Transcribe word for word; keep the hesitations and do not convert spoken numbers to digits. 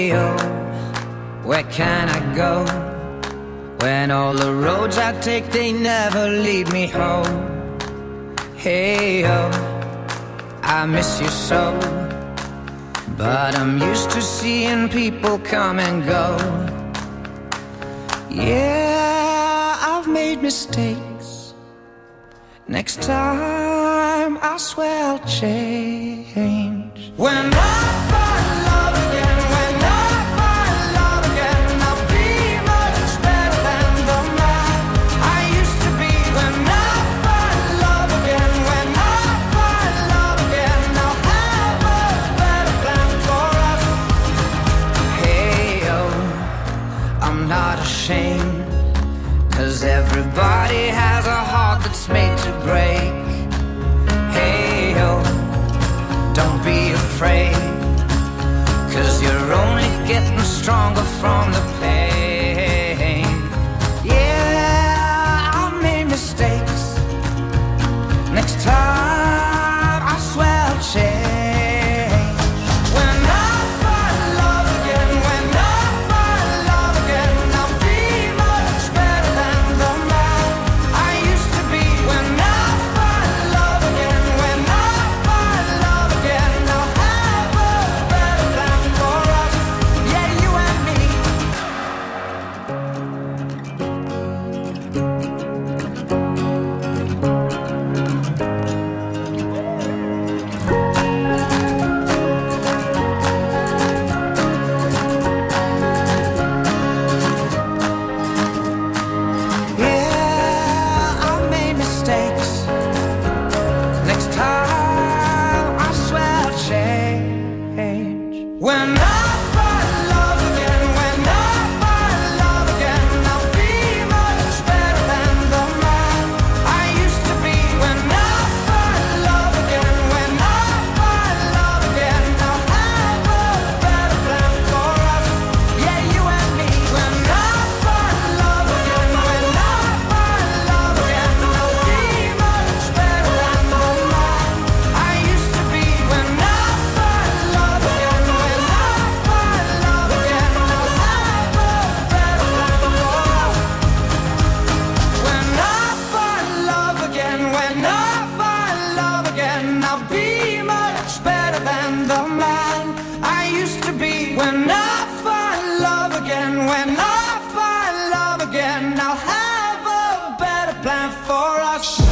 Hey, oh, where can I go when all the roads I take, they never lead me home? Hey, oh, I miss you so, but I'm used to seeing people come and go. Yeah, I've made mistakes. Next time, I swear I'll change. When I find love again, when I find love again, I'll be much better than the man I used to be. When I find love again, when I find love again, I'll have a better plan for us. Hey, oh, I'm not ashamed, 'cause everybody has a heart that's made to break. Hey, oh, don't be afraid, 'cause you're only getting stronger from the pain. Yeah, I made mistakes. Next time, I swear I'll change. When I find love again, when I find love again, I'll be much better than the man I used to be. When I find love again, when I find love again, I'll have a better plan for us. Yeah, you and me. Yeah, I made mistakes. Next time, I swear I'll change. When I find love again, when I find love again, I'll be much better than the man I used to be. When I find love again, when I find love again, I'll have a better plan for us. Yeah, you and me. When I find love again, when I find love again, I'll be much better than the man I used to be. When I find love again, when I find love again, I'll have a better plan for us. When I find love again, when I find love again, I'll be much better than the man I used to be. When I find love again, when I find love again, I'll have a better plan for us.